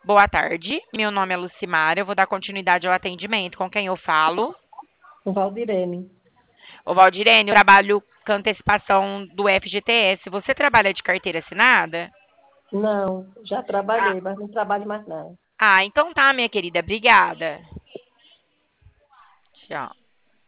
Boa tarde, meu nome é Lucimara, eu vou dar continuidade ao atendimento. Com quem eu falo? O Valdirene. Ô, Valdirene, eu trabalho com antecipação do FGTS. Você trabalha de carteira assinada? Não, já Ah, trabalhei, mas não trabalho mais não. então tá, minha querida, obrigada. Tchau.